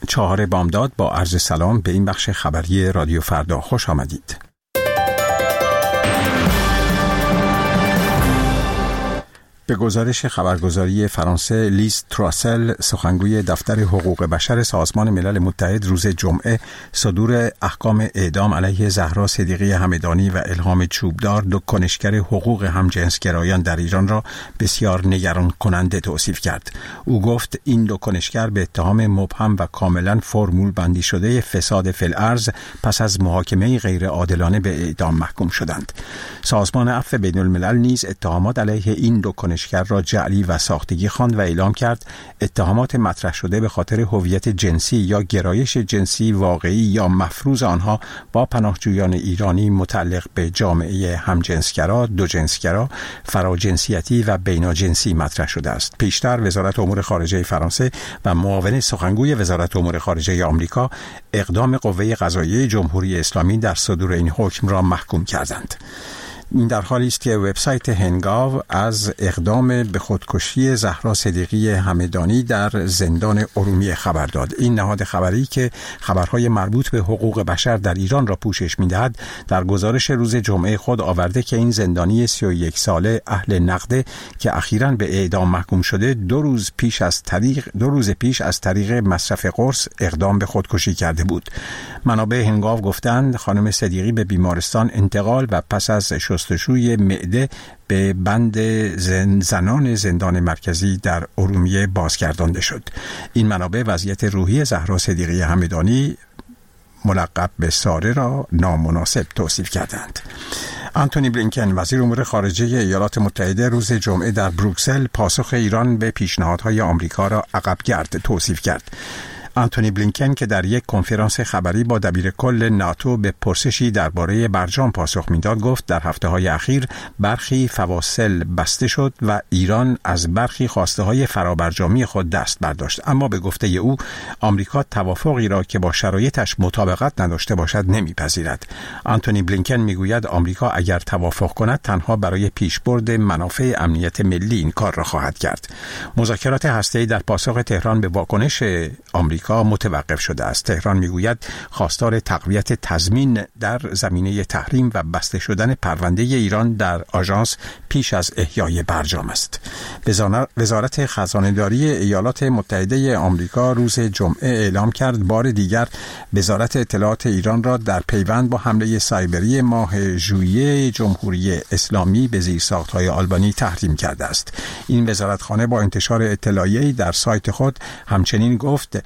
4 بامداد با عرض سلام به این بخش خبری رادیو فردا خوش آمدید. به گزارش خبرگزاری فرانسه، لیز تراسل، سخنگوی دفتر حقوق بشر سازمان ملل متحد، روز جمعه صدور احکام اعدام علیه زهرا صدیقی همدانی و الهام چوبدار، 2 کنشگر حقوق همجنسگرایان در ایران را بسیار نگران کننده توصیف کرد. او گفت این 2 کنشگر به اتهام مبهم و کاملا فرمول بندی شده فساد فی الارض پس از محاکمه غیر عادلانه به اعدام محکوم شدند. سازمان عفو بین الملل نیز اتهامات علیه این 2 کنشگر را جعلی و ساختگی خواند و اعلام کرد اتهامات مطرح شده به خاطر هویت جنسی یا گرایش جنسی واقعی یا مفروض آنها با پناهجویان ایرانی متعلق به جامعه همجنسگرا، دوجنسگرا، فراجنسیتی و بیناجنسی مطرح شده است. پیشتر وزارت امور خارجه فرانسه و معاون سخنگوی وزارت امور خارجه آمریکا اقدام قوه قضاییه جمهوری اسلامی در صدور این حکم را محکوم کردند. این در حالی است که وبسایت هنگاو از اقدام به خودکشی زهرا صدیقی همدانی در زندان ارومیه خبر داد. این نهاد خبری که خبرهای مربوط به حقوق بشر در ایران را پوشش می‌دهد، در گزارش روز جمعه خود آورده که این زندانی 31 ساله اهل نقده که اخیراً به اعدام محکوم شده 2 روز پیش از طریق مصرف قرص اقدام به خودکشی کرده بود. منابع هنگاو گفتند خانم صدیقی به بیمارستان انتقال و پس از شستشوی معده به بند زنان زندان مرکزی در ارومیه بازگردانده شد. این منابع وضعیت روحی زهرا صدیقی همدانی ملقب به ساره را نامناسب توصیف کردند. آنتونی بلینکن، وزیر امور خارجه ایالات متحده، روز جمعه در بروکسل پاسخ ایران به پیشنهادهای آمریکا را عقب‌گرد توصیف کرد. آنتونی بلینکن که در یک کنفرانس خبری با دبیر کل ناتو به پرسشی درباره برجام پاسخ میداد، گفت در هفته‌های اخیر برخی فواصل بسته شد و ایران از برخی خواسته‌های فرابرجامی خود دست برداشت، اما به گفته او آمریکا توافقی را که با شرایطش مطابقت نداشته باشد نمیپذیرد. آنتونی بلینکن میگوید آمریکا اگر توافق کند تنها برای پیشبرد منافع امنیت ملی این کار را خواهد کرد. مذاکرات هسته‌ای در پاسخ تهران به واکنش آمریکا متوقف شده است. تهران میگوید خواستار تقویت تضمین در زمینه تحریم و بسته شدن پرونده ایران در آژانس پیش از احیای برجام است. وزارت خزانه‌داری ایالات متحده آمریکا روز جمعه اعلام کرد بار دیگر وزارت اطلاعات ایران را در پیوند با حمله سایبری ماه ژوئیه جمهوری اسلامی به زیرساخت‌های آلبانی تحریم کرده است. این وزارتخانه با انتشار اطلاعیه‌ای در سایت خود همچنین گفت